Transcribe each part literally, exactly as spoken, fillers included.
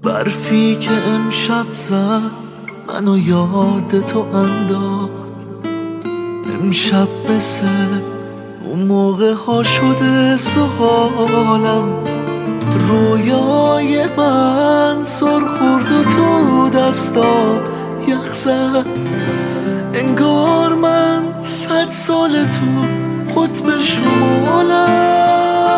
برفی که امشب زد منو یاد تو انداخت. امشب مثل اون موقع ها شده سوالم، رویای من سر خورد و تو دستا یخ زد. انگار من صد سال تو قطب شمالم.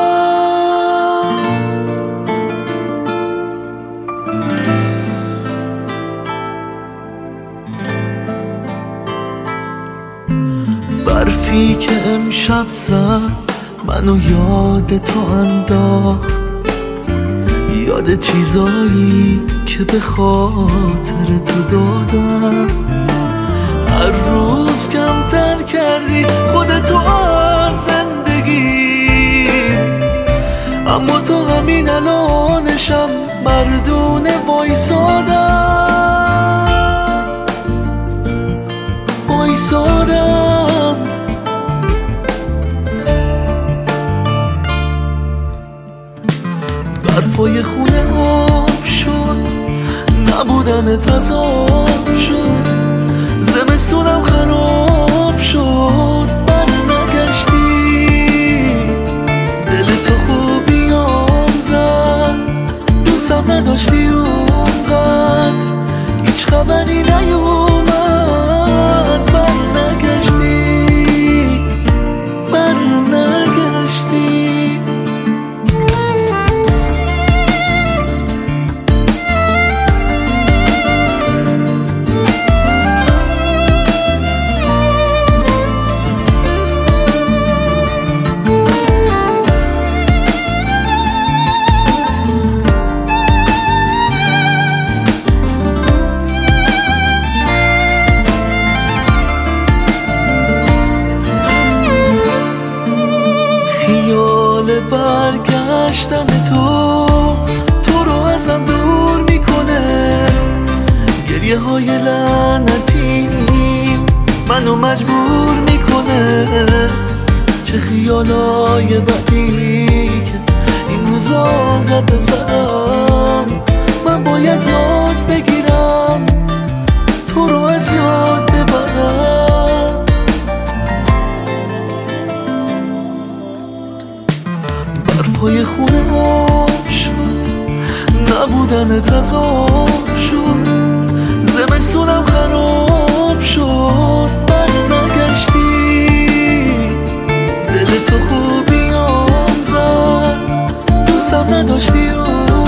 برفی که امشب زد منو یاد تو انداخت، یاد چیزایی که به خاطر تو دادم. هر روز کمتر کردی خودتو از زندگی، اما تو همین الانشم مردونه وایسادم وایسادم. برفای خونه آب شد، نبودن تضاب شد، زمستونم خراب شد، بر نگشتی. دل تو خوبیام زد، دوستم نداشتی اونقدر، هیچ خبری نیومد، بر نگشتی بر نگشتی. خیال برگشتن تو تو رو ازم دور میکنه، گریه های لعنتی منو مجبور میکنه. چه خیالای بدی که این روزا زد به سرم، من باید یاد بگیرم تو رو از یاد ببرم. برفای خونه آب شد، نبودن تضاب شد، زمستونم خراب شد، بر نگشتی. دل تو خوبیام زد، دوستم نداشتی